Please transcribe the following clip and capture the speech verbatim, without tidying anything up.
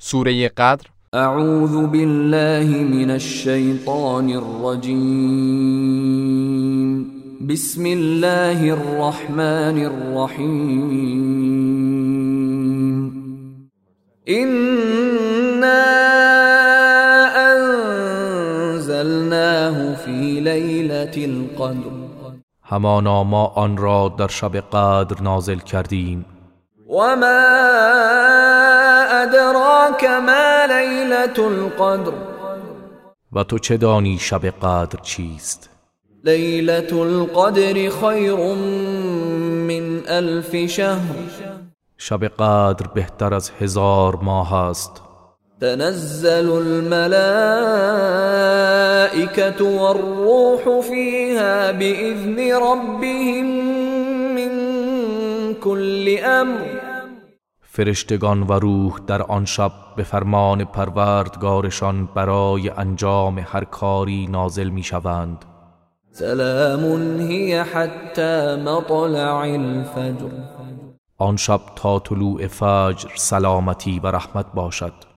سوره قدر. اعوذ بالله من الشیطان الرجیم. بسم الله الرحمن الرحیم. إنا انزلناه في ليلة القدر. همانا ما آن را در شب قدر نازل کردیم. وما ادراک ما لیلة القدر. و تو چه دانی شب قدر چیست؟ لیلة القدر خیر من الف شهر. شب قدر بهتر از هزار ماه است. تنزل الملائكة والروح فيها بإذن ربهم من كل امر. فرشتگان و روح در آن شب به فرمان پروردگارشان برای انجام هر کاری نازل می شوند. سلام هی حتی مطلع الفجر. آن شب تا طلوع فجر سلامتی و رحمت باشد.